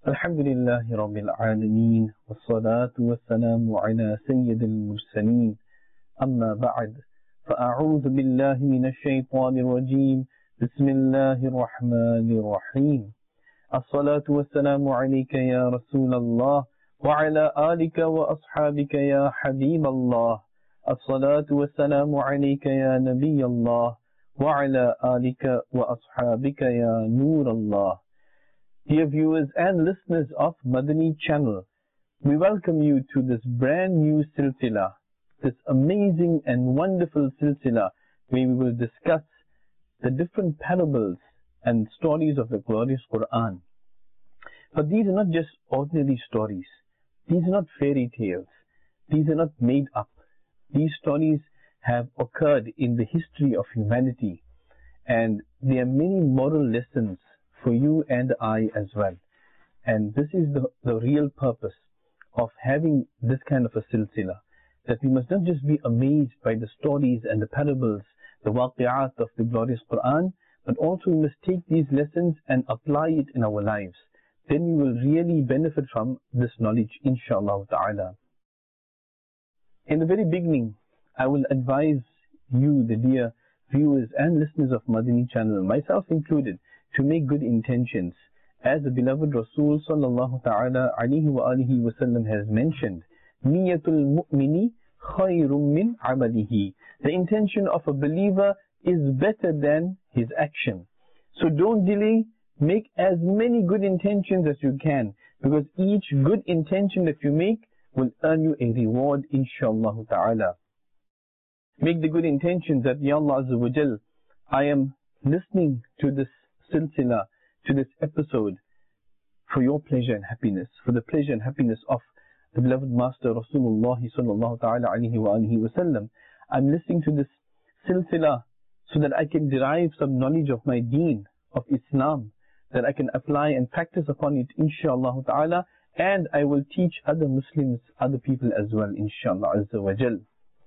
الحمد لله رب العالمين والصلاة والسلام على سيد المرسلين أما بعد فأعوذ بالله من الشيطان الرجيم بسم الله الرحمن الرحيم الصلاة والسلام عليك يا رسول الله وعلى آلك وأصحابك يا حبيب الله الصلاة والسلام عليك يا نبي الله وعلى آلك وأصحابك يا نور الله. Dear viewers and listeners of Madani channel, we welcome you to this brand new silsila, this amazing and wonderful silsila where we will discuss the different parables and stories of the glorious Quran. But these are not just ordinary stories. These are not fairy tales. These are not made up. These stories have occurred in the history of humanity, and there are many moral lessons for you and I as well. And this is the real purpose of having this kind of a silsila, that we must not just be amazed by the stories and the parables, the waqi'at of the glorious Quran, but also we must take these lessons and apply it in our lives. Then we will really benefit from this knowledge, inshallah ta'ala. In the very beginning, I will advise you, the dear viewers and listeners of Madani channel, myself included, to make good intentions. As the beloved Rasul sallallahu ta'ala alayhi wa alihi wa sallam has mentioned, Niyatul mu'mini khayrun min amalihi. The intention of a believer is better than his action. So don't delay, make as many good intentions as you can, because each good intention that you make will earn you a reward, inshallah ta'ala. Make the good intentions that, Ya Allah Azza wa Jal, I am listening to this silsila, to this episode, for your pleasure and happiness, for the pleasure and happiness of the beloved Master Rasulullah sallallahu ta'ala alayhi wa alihi wa sallam. I'm listening to this silsila so that I can derive some knowledge of my deen, of Islam, that I can apply and practice upon it, inshallah ta'ala, and I will teach other Muslims, other people as well, inshallah azza wa jal.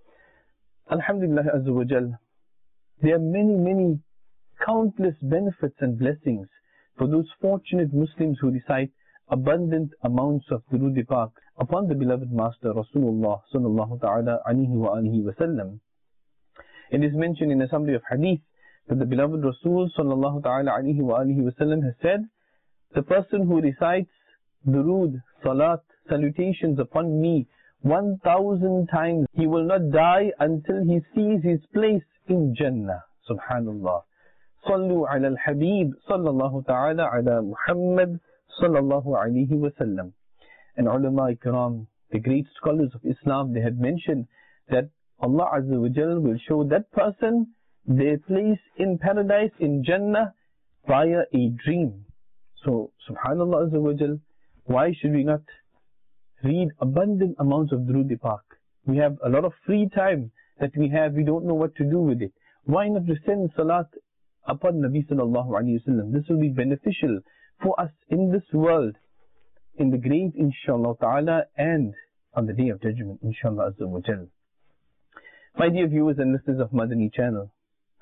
Alhamdulillah azza wa jal. There are many countless benefits and blessings for those fortunate Muslims who recite abundant amounts of Durood Pak upon the beloved Master Rasulullah sallallahu ta'ala alayhi wa alihi wa sallam. It is mentioned in a summary of hadith that the beloved Rasul sallallahu ta'ala alayhi wa alihi wa sallam has said, the person who recites Durood, Salat, salutations upon me 1,000 times, he will not die until he sees his place in Jannah. Subhanallah. Sallu ala al-Habib sallallahu ta'ala ala Muhammad sallallahu alayhi wa sallam. And ulama ikram, the great scholars of Islam, they had mentioned that Allah Azza wa Jal will show that person their place in paradise, in Jannah, via a dream. So, subhanallah Azza wa Jal, why should we not read abundant amounts of Durood Pak? We have a lot of free time that we have, we don't know what to do with it. Why not send salat upon Nabi sallallahu alayhi wa sallam? This will be beneficial for us in this world, in the grave, inshallah ta'ala, and on the day of judgment, inshallah azza wa jal. My dear viewers and listeners of Madani channel,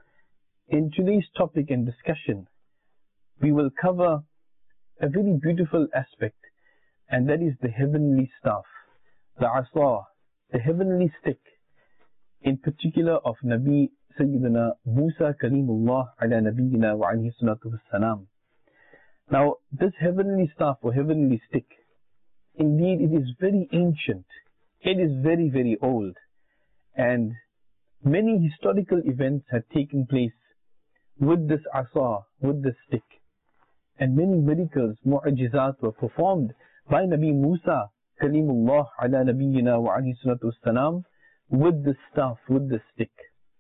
in today's topic and discussion, we will cover a very beautiful aspect, and that is the heavenly staff, the asa, the heavenly stick, in particular of Nabi Sayyidina Musa Kalimullah ala Nabiyyina wa alayhi salatu wassalam. Now, this heavenly staff or heavenly stick, indeed it is very ancient. It is very old. And many historical events have taken place with this asa, with this stick. And many miracles, mu'ajizat were performed by Nabi Musa Kalimullah ala Nabiyyina wa alayhi salatu wassalam with the staff, with the stick.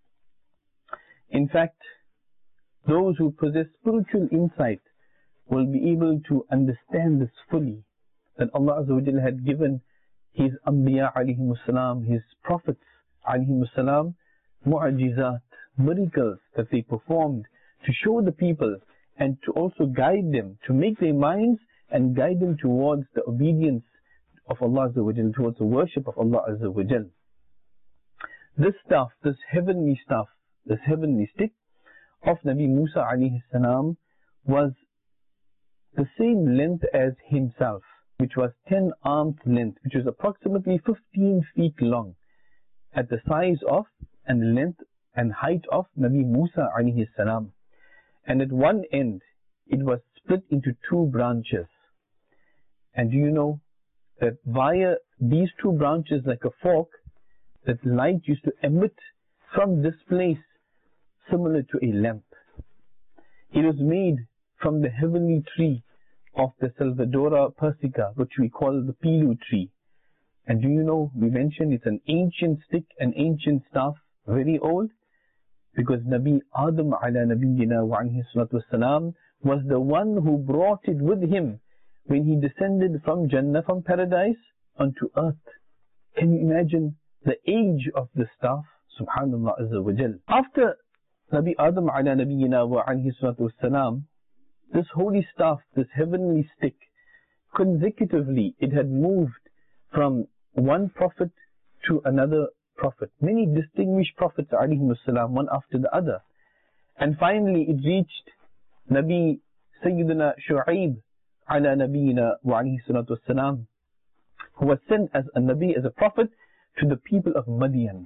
In fact, those who possess spiritual insight will be able to understand this fully, that Allah Azza wa Jalla had given His Anbiya alayhimus salam, His prophets alayhimus salam, mu'ajizat, miracles that they performed to show the people and to also guide them, to make their minds and guide them towards the obedience of Allah Azza wa Jalla, towards the worship of Allah Azza wa Jalla. This staff, this heavenly staff, this heavenly stick of Nabi Musa alayhi salam was the same length as himself, which was 10 arms length, which was approximately 15 feet long, at the size of and length and height of Nabi Musa alayhi salam. And at one end, it was split into 2 branches. And do you know that via these 2 branches, like a fork, that light used to emit from this place, similar to a lamp. It was made from the heavenly tree of the Salvadora persica, which we call the pilu tree. And do you know, we mentioned it's an ancient stick, an ancient staff, very old, because Nabi Adam ala nabiyyina wa alayhi salatu wassalam was the one who brought it with him when he descended from Jannah, from paradise, onto earth. Can you imagine the age of the staff? Subhanallah Azza wa Jal. After Nabi Adam ala nabiyyina wa alayhi salatu wassalam, this holy staff, this heavenly stick, consecutively it had moved from one prophet to another prophet. Many distinguished prophets alayhimus salam, one after the other. And finally it reached Nabi Sayyidina Shu'aib ala nabiyyina wa alayhi salatu wassalam, who was sent as a Nabi, as a prophet, to the people of Madian.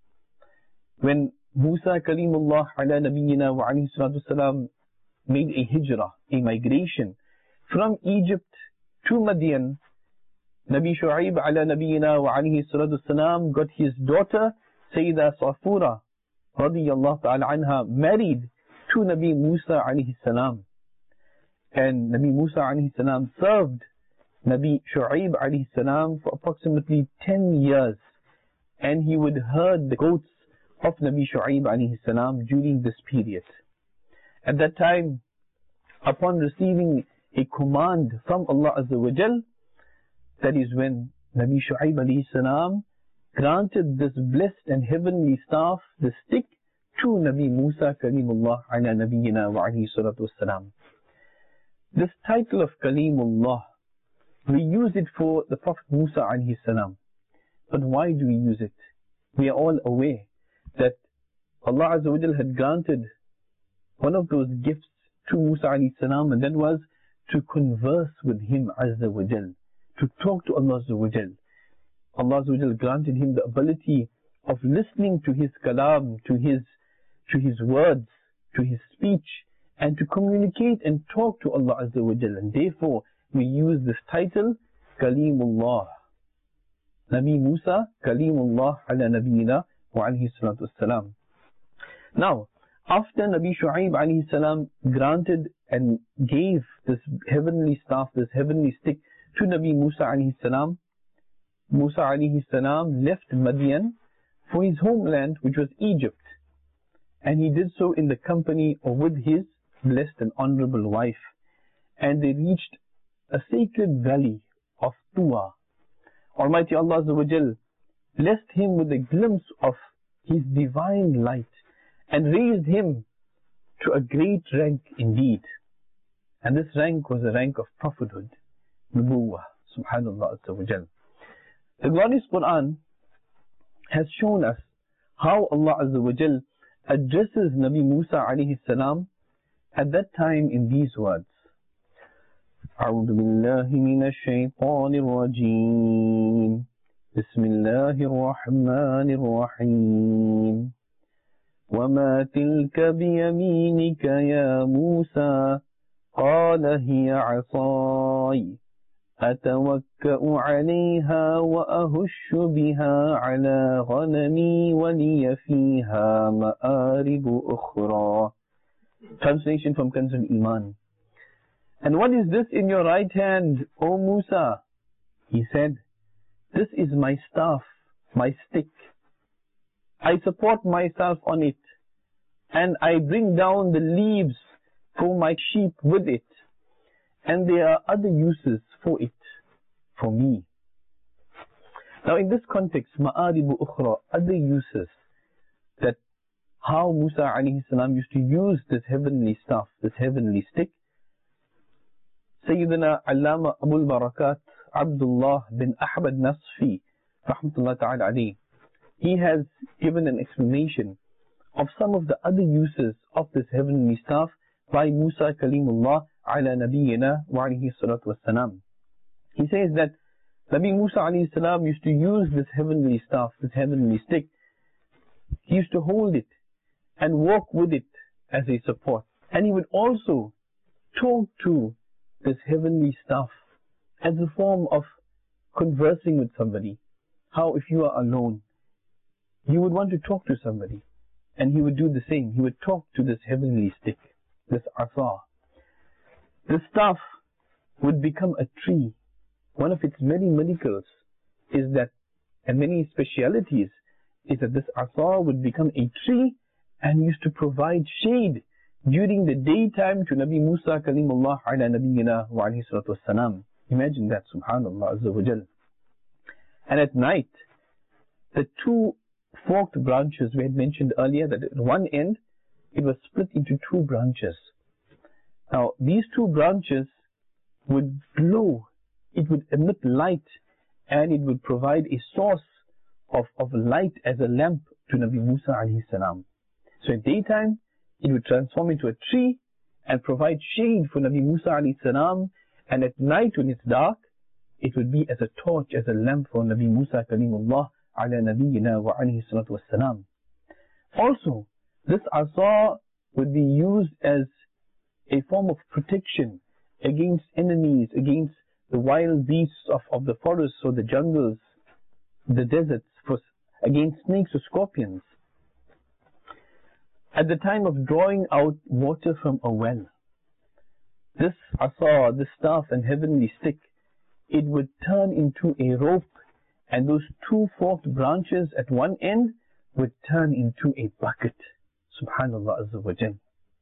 When Musa Kalimullah ala nabiyyina wa alayhi salatu wassalam made a hijrah, a migration from Egypt to Madian, Nabi Shu'aib ala nabiyyina wa alayhi salatu wassalam got his daughter Sayyida Safura radiyallahu ta'ala anha married to Nabi Musa alayhi salam. And Nabi Musa alayhi salam served Nabi Shu'aib alayhi salam for approximately 10 years. And he would herd the goats of Nabi Shu'aib alayhi salam during this period. At that time, upon receiving a command from Allah Azza wa Jal, that is when Nabi Shu'aib alayhi salam granted this blessed and heavenly staff, the stick, to Nabi Musa Kalimullah ala nabiyyina wa alayhi salatu wassalam. This title of Kalimullah, we use it for the Prophet Musa alayhi salam. But why do we use it? We are all aware that Allah Azza wa Jal had granted one of those gifts to Musa alayhi salam, and that was to converse with him Azza wa Jal, to talk to Allah Azza wa Jal. Allah Azza wa Jal granted him the ability of listening to his kalam, to his words, to his speech, and to communicate and talk to Allah Azza wa Jal. And therefore, we use this title, Kalimullah. Nabi Musa, Kalimullah ala nabiyyina wa alayhi salatu wassalam. Now, after Nabi Shu'aib alayhi salam granted and gave this heavenly staff, this heavenly stick to Nabi Musa alayhi salam, Musa alayhi salam left Madian for his homeland, which was Egypt. And he did so in the company or with his blessed and honorable wife. And they reached a sacred valley of Tuwa. Almighty Allah Azza wa Jal blessed him with a glimpse of his divine light and raised him to a great rank indeed. And this rank was a rank of prophethood, Nubuwwah, Subhanallah Azza wa Jal. The glorious Quran has shown us how Allah Azza wa Jal addresses Nabi Musa alayhi salam at that time in these words. أعوذ بالله من الشيطان الرجيم بسم الله الرحمن الرحيم وما تلك بيمينك يا موسى قال هي عصاي أتوكأ عليها وأهش بها على غنمي ولي فيها مآرب أخرى. Translation from Kanz al-Iman. And what is this in your right hand, O Musa? He said, this is my staff, my stick. I support myself on it, and I bring down the leaves for my sheep with it. And there are other uses for it, for me. Now in this context, ma'aribu ukhra, other uses, that how Musa alayhi salam used to use this heavenly staff, this heavenly stick. Sayyidina Allama Abul Barakat Abdullah bin Ahmad Nasfi, rahmatullah ta'ala alayhi, he has given an explanation of some of the other uses of this heavenly staff by Musa Kalimullah على نبينا وعليه الصلاة والسلام. He says that Nabi Musa alayhi salam used to use this heavenly staff, this heavenly stick. He used to hold it and walk with it as a support. And he would also talk to this heavenly staff as a form of conversing with somebody. How if you are alone, you would want to talk to somebody, and he would do the same. He would talk to this heavenly stick, this asa. The staff would become a tree. One of its many miracles is that, and many specialities, is that this asa would become a tree and used to provide shade during the daytime to Nabi Musa Kalimullah ala Nabiyyina wa alayhi salatu wassalam. Imagine that, subhanallah azza wa jal. And at night, the two forked branches we had mentioned earlier, that at one end, it was split into two branches. Now, these two branches would glow, it would emit light, and it would provide a source of light as a lamp to Nabi Musa alayhi salam. So at daytime, it would transform into a tree and provide shade for Nabi Musa alayhi salam, and at night when it's dark, it would be as a torch, as a lamp for Nabi Musa Kalimullah ala nabiyyina wa alayhi salatu wassalam. Also, this asa would be used as a form of protection against enemies, against the wild beasts of the forests or the jungles, the deserts, against snakes or scorpions. At the time of drawing out water from a well, this asa, this staff and heavenly stick, it would turn into a rope, and those two forked branches at one end would turn into a bucket. Subhanallah azza wa jal.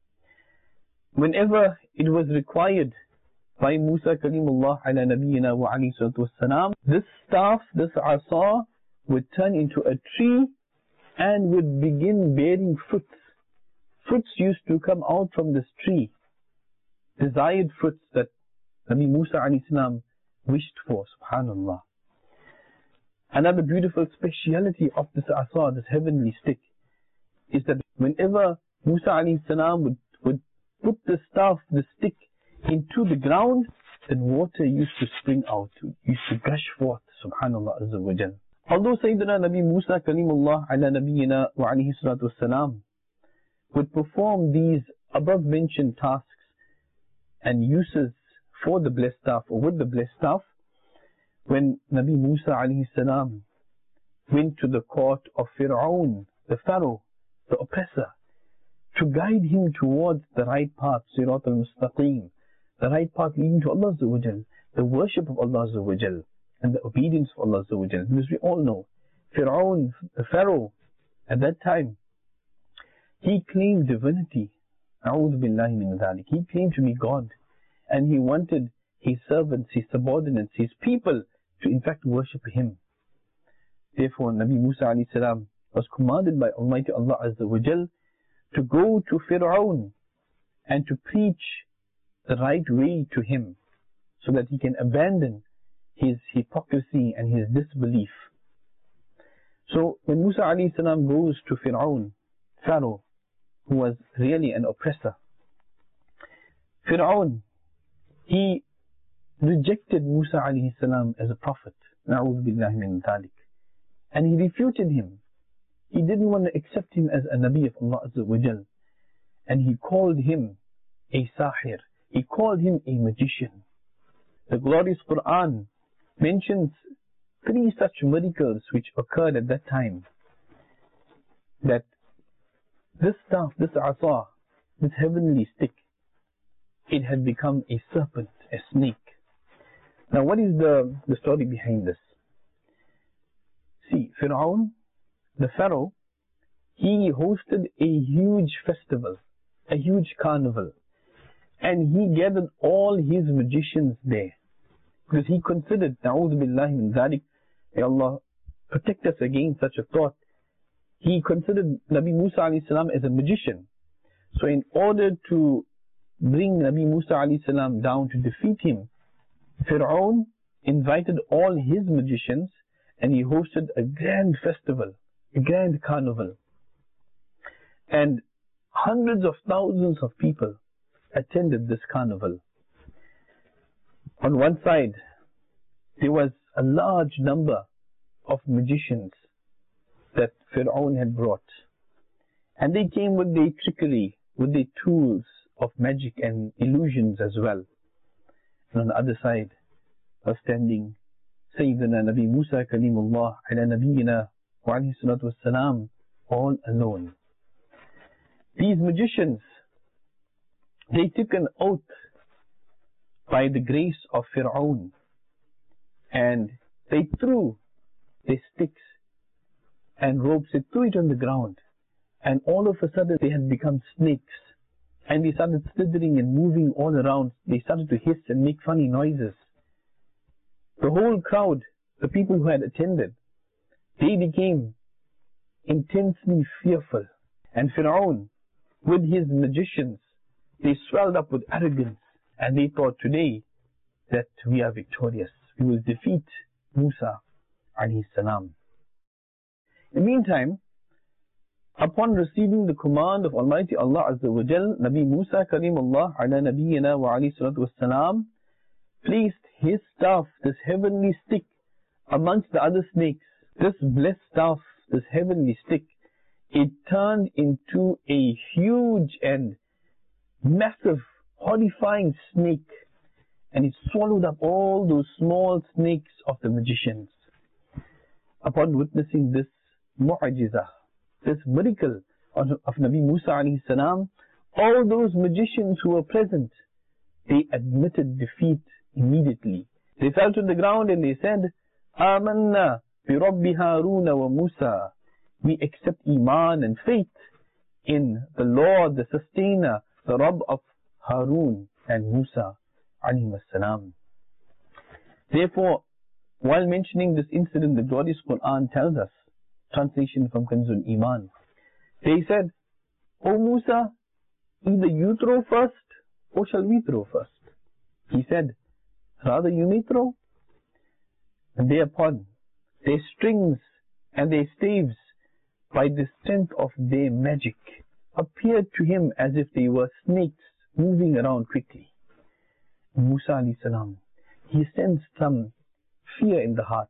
Whenever it was required by Musa Kalimullah ala nabiyyina wa alayhi salatu wassalam, this staff, this asa, would turn into a tree and would begin bearing fruits. Fruits used to come out from this tree, desired fruits that Nabi Musa alayhi salam wished for, subhanallah. Another beautiful speciality of this asa, this heavenly stick, is that whenever Musa alayhi salam would put the staff, the stick, into the ground, then water used to spring out, used to gush forth, subhanallah azza wa jal. Although Sayyidina Nabi Musa Kalimullah ala nabiyyina wa alayhi salatu wassalam would perform these above mentioned tasks and uses for the blessed staff or with the blessed staff, when Nabi Musa alayhi salam went to the court of Fir'aun, the Pharaoh, the oppressor, to guide him towards the right path, Sirat al-Mustaqim, the right path leading to Allah azza wa jal, the worship of Allah azza wa jal, and the obedience of Allah azza wa jal. Because we all know, Fir'aun, the Pharaoh, at that time, he claimed divinity. A'udhu billahi min dhalik. He claimed to be God. And he wanted his servants, his subordinates, his people to in fact worship him. Therefore, Nabi Musa alayhi salam was commanded by Almighty Allah azza wa jal to go to Fir'aun and to preach the right way to him, so that he can abandon his hypocrisy and his disbelief. So when Musa alayhi salam goes to Fir'aun, Pharaoh, who was really an oppressor, Fir'aun, he rejected Musa alayhi salam as a prophet, na'udhu billahi min dhalik, and he refuted him. He didn't want to accept him as a Nabi of Allah azza wa jal, and he called him a sahir. He called him a magician. The glorious Quran mentions 3 such miracles which occurred at that time, that this staff, this asa, this heavenly stick, it had become a serpent, a snake. Now what is the story behind this? See, Fir'aun, the Pharaoh, he hosted a huge festival, a huge carnival, and he gathered all his magicians there, because he considered, na'udhu billahi min dhalik, may Allah protect us against such a thought, he considered Nabi Musa alayhi salam as a magician. So in order to bring Nabi Musa alayhi salam down to defeat him, Fir'aun invited all his magicians and he hosted a grand festival, a grand carnival. And hundreds of thousands of people attended this carnival. On one side, there was a large number of magicians that Fir'aun had brought. And they came with their trickery, with their tools of magic and illusions as well. And on the other side was standing Sayyidina Nabi Musa Kalimullah ala Nabiyyina wa alayhi salatu wassalam, all alone. These magicians, they took an oath by the grace of Fir'aun, and they threw their sticks and ropes, they threw it on the ground, and all of a sudden they had become snakes, and they started slithering and moving all around. They started to hiss and make funny noises. The whole crowd, the people who had attended, they became intensely fearful. And Fir'aun, with his magicians, they swelled up with arrogance, and they thought, today that we are victorious. We will defeat Musa alayhi salam. In the meantime, upon receiving the command of Almighty Allah Azza wa Jal, Nabi Musa Kalimullah ala Nabiyyina wa alayhi salatu wassalam placed his staff, this heavenly stick, amongst the other snakes. This blessed staff, this heavenly stick, it turned into a huge and massive, horrifying snake, and it swallowed up all those small snakes of the magicians. Upon witnessing this mu'ajizah, this miracle of Nabi Musa alayhi salam, all those magicians who were present, they admitted defeat immediately. They fell to the ground and they said, Amanna bi Rabbi Haruna wa Musa. We accept Iman and faith in the Lord, the Sustainer, the Rabb of Harun and Musa alayhi salam. Therefore, while mentioning this incident, the glorious Quran tells us, translation from Kanzul Iman, they said, O Musa, either you throw first or shall we throw first? He said, rather you may throw. And thereupon their strings and their staves, by the strength of their magic, appeared to him as if they were snakes moving around quickly. Musa alayhi salam, he sensed some fear in the heart.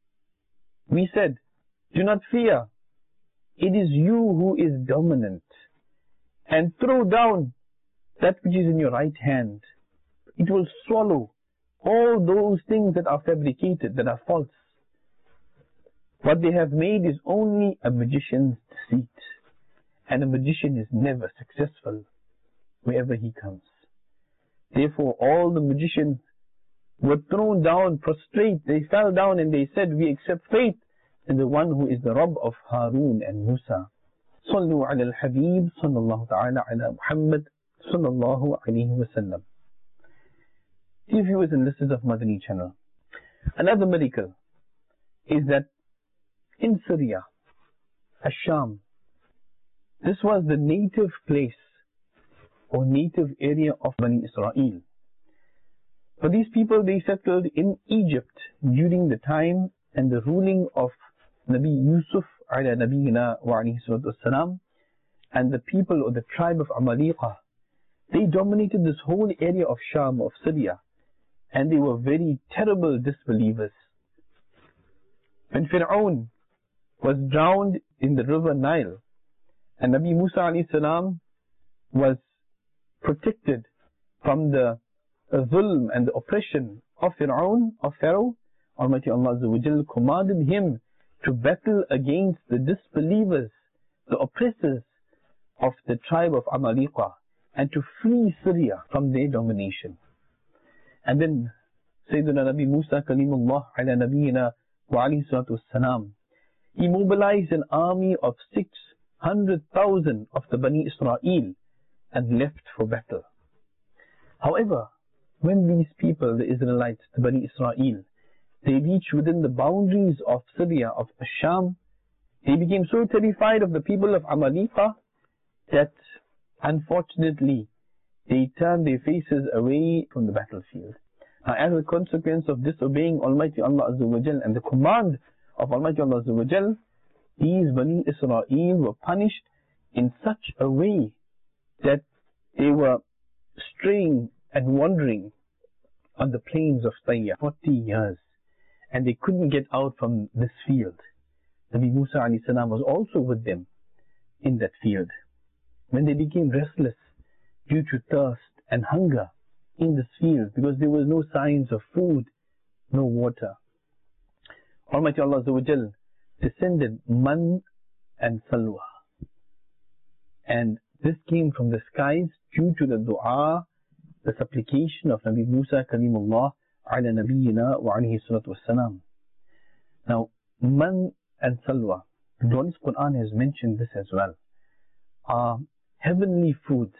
We said, do not fear. It is you who is dominant. And throw down that which is in your right hand. It will swallow all those things that are fabricated, that are false. What they have made is only a magician's deceit. And a magician is never successful wherever he comes. Therefore, all the magicians were thrown down, prostrate. They fell down and they said, we accept faith in the one who is the Rabb of Harun and Musa. Sallu ala al-Habib, sallallahu ta'ala ala Muhammad, sallallahu alayhi wa sallam. Dear viewers and listeners of Madani channel, another miracle is that in Syria, Ash-Sham, this was the native place or native area of Bani Israel. But these people, they settled in Egypt during the time and the ruling of Nabi Yusuf ala Nabiyyina wa alayhi salatu wassalam, and the people or the tribe of Amalika. They dominated this whole area of Sham, of Syria, and they were very terrible disbelievers. When Fir'aun was drowned in the river Nile, and Nabi Musa alayhi salam was protected from the zulm and the oppression of Fir'aun, of Pharaoh, Almighty Allah Azza wa Jal commanded him to battle against the disbelievers, the oppressors of the tribe of Amalika, and to flee Syria from their domination. And then Sayyidina Nabi Musa Kalimullah ala Nabiyyina wa alayhi salatu wassalam, he mobilized an army of 600,000 of the Bani Israel and left for battle. However, when these people, the Israelites, the Bani Israel, they reached within the boundaries of Syria, of Sham, they became so terrified of the people of Amalika that unfortunately they turned their faces away from the battlefield. Now, as a consequence of disobeying Almighty Allah Azza wa Jal and the command of Almighty Allah Azza wa Jal, these Bani Israel were punished in such a way that they were straying and wandering on the plains of Tayya, 40 years, and they couldn't get out from this field. Nabi Musa alayhi salam was also with them in that field. When they became restless due to thirst and hunger in this field, because there was no signs of food, no water, Almighty Allah Azza wa Jal descended man and salwa. And this came from the skies due to the dua, the supplication of Nabi Musa Kalimullah ala nabiyyina wa alayhi salatu wassalam. Now, man and salwa, the Holy Quran has mentioned this as well, are heavenly foods.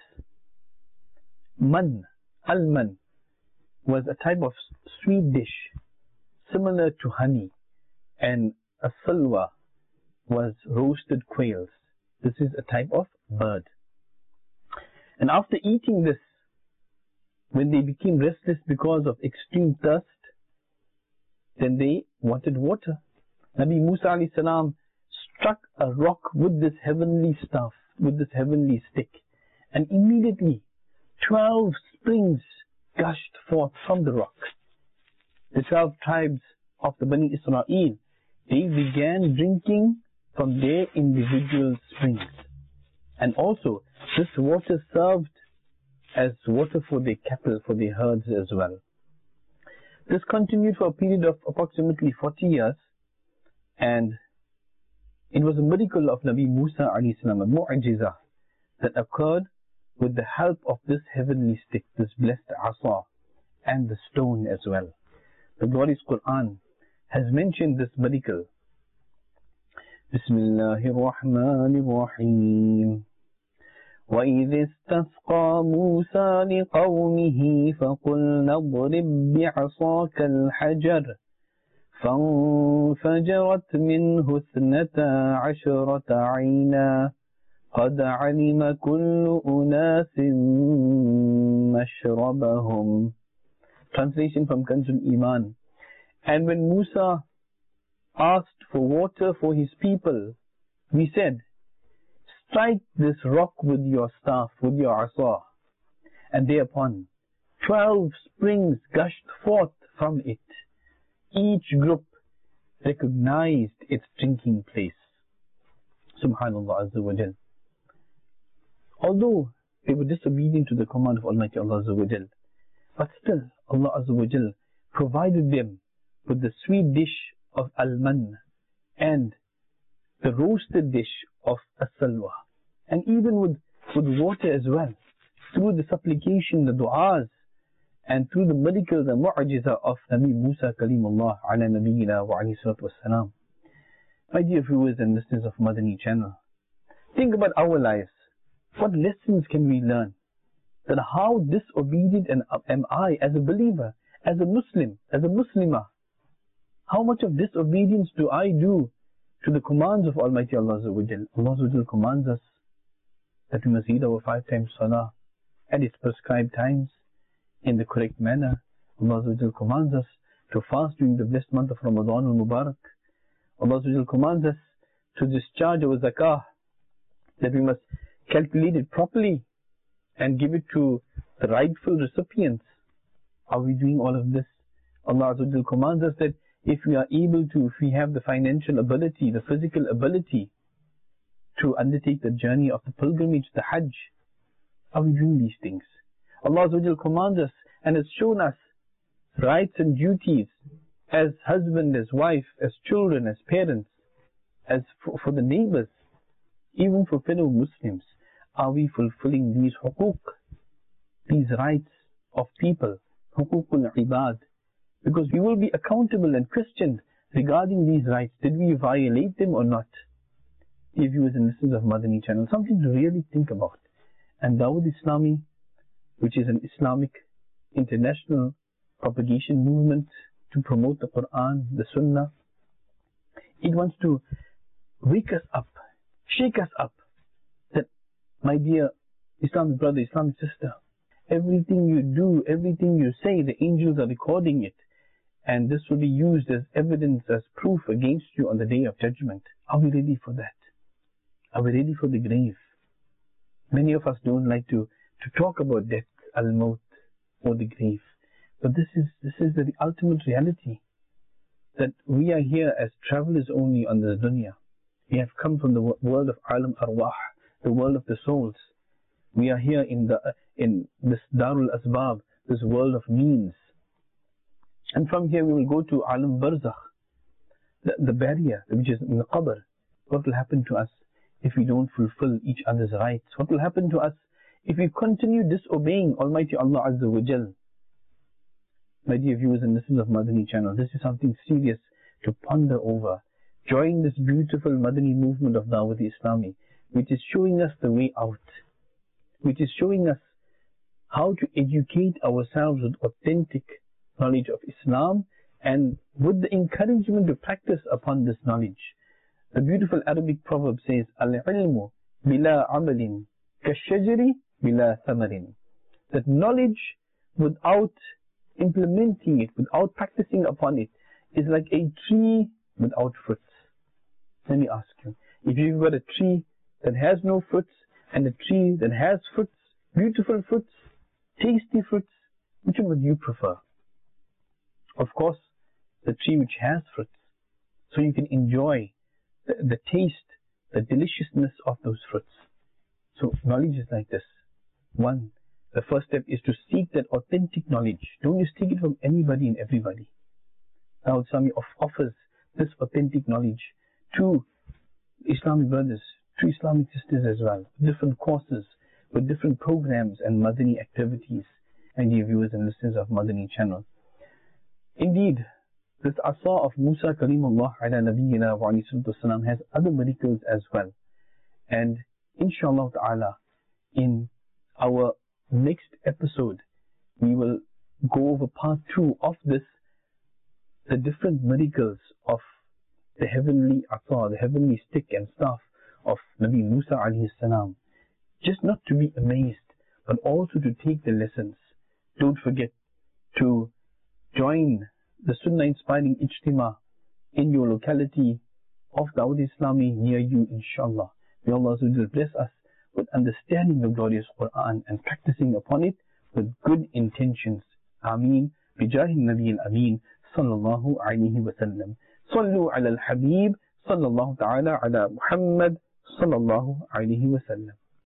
Man, al-man, was a type of sweet dish similar to honey, and a salwa was roasted quails. This is a type of bird. And after eating this, when they became restless because of extreme thirst, then they wanted water. Nabi Musa alayhi salam struck a rock with this heavenly staff, with this heavenly stick, and immediately 12 springs gushed forth from the rock. The 12 tribes of the Bani Israel, they began drinking from their individual springs. And also, this water served as water for their cattle, for their herds as well. This continued for a period of approximately 40 years, and it was a miracle of Nabi Musa alayhi salam, a mu'ajizah, that occurred with the help of this heavenly stick, this blessed asa, and the stone as well. The glorious Quran has mentioned this miracle. Bismillahir Rahmanir Rahim. وَإِذِ اسْتَسْقَى مُوسَى لِقَوْمِهِ فَقُلْنَا اضْرِبْ بِعَصَاكَ الْحَجَرَ فانفجرت منه 12 عينا قد علم كل أناس مشربهم. Translation from Kanzul Iman. And when Musa asked for water for his people, we said, strike this rock with your staff, with your asa, and thereupon 12 springs gushed forth from it. Each group recognized its drinking place. Subhanallah Azza wa Jal. Although they were disobedient to the command of Almighty Allah Azza wa Jal, but still Allah Azza wa Jal provided them with the sweet dish of al-man and the roasted dish of as-salwa, and even with water as well, through the supplication, the du'as, and through the miracle, the mu'ajizah of Nabi Musa Kalimullah ala nabiyyina wa alayhi salatu wassalam. My dear viewers and listeners of Madani channel, think about our lives. What lessons can we learn? That how disobedient am I as a believer, as a Muslim, as a Muslimah? How much of disobedience do I do to the commands of Almighty Allah Azza wa Jal? Allah Azza wa Jal commands us that we must read our 5 times salah at its prescribed times, in the correct manner. Allah Azza wa Jal commands us to fast during the blessed month of Ramadan al-Mubarak. Allah Azza wa Jal commands us to discharge our zakah, that we must calculate it properly and give it to the rightful recipients. Are we doing all of this? Allah Azza wa Jal commands us that if we are able to, if we have the financial ability, the physical ability to undertake the journey of the pilgrimage, the Hajj, are we doing these things? Allah Azza wa Jal commands us and has shown us rights and duties as husband, as wife, as children, as parents, as for the neighbors, even for fellow Muslims. Are we fulfilling these hukuk, these rights of people, hukukul ibad? Because we will be accountable and questioned regarding these rights. Did we violate them or not? Dear viewers and listeners of Madani channel, something to really think about. And Dawud Islami, which is an Islamic international propagation movement to promote the Quran, the Sunnah, it wants to wake us up, shake us up, that, my dear Islamic brother, Islamic sister, everything you do, everything you say, the angels are recording it, and this will be used as evidence, as proof against you on the Day of Judgment. Are we ready for that? Are we ready for the grave? Many of us don't like to talk about death, al-maut, or the grave. But this is the ultimate reality, that we are here as travelers only on the dunya. We have come from the world of alam arwah, the world of the souls. We are here in this darul asbab, this world of means. And from here we will go to alam barzakh, the barrier which is in the qabr. What will happen to us if we don't fulfill each other's rights? What will happen to us if we continue disobeying Almighty Allah Azza wa Jal? My dear viewers and listeners of Madani channel, this is something serious to ponder over. Join this beautiful Madani movement of Dawat Islami, which is showing us the way out, which is showing us how to educate ourselves with authentic knowledge of Islam and with the encouragement to practice upon this knowledge. The beautiful Arabic proverb says, Al-ilmu bila amalin kashajari bila thamarin. That knowledge without implementing it, without practicing upon it, is like a tree without fruits. Let me ask you, if you've got a tree that has no fruits and a tree that has fruits, beautiful fruits, tasty fruits, which one would you prefer? Of course, the tree which has fruits, so you can enjoy the taste, the deliciousness of those fruits. So knowledge is like this. One, the first step is to seek that authentic knowledge. Don't just take it from anybody and everybody. Dawat Islami offers this authentic knowledge to Islamic brothers, to Islamic sisters as well. Different courses, with different programs and Madani activities. And dear viewers and listeners of Madani channel. Indeed, this Asa of Musa Kalimullah ala Nabiyyina wa alayhi salatu wasalam has other miracles as well. And inshallah ta'ala, in our next episode, we will go over part 2 of this, the different miracles of the heavenly Asa, the heavenly stick and staff of Nabi Musa alayhi salam. Just not to be amazed, but also to take the lessons. Don't forget to join the Sunnah Inspiring Ijtima in your locality of Dawat Islami near you, inshallah. May Allah bless us with understanding the glorious Quran and practicing upon it with good intentions. Ameen. Bijahi Nabi al-Ameen sallallahu alayhi wa sallam. Sallu ala al-Habib sallallahu ta'ala ala Muhammad sallallahu alayhi wa sallam.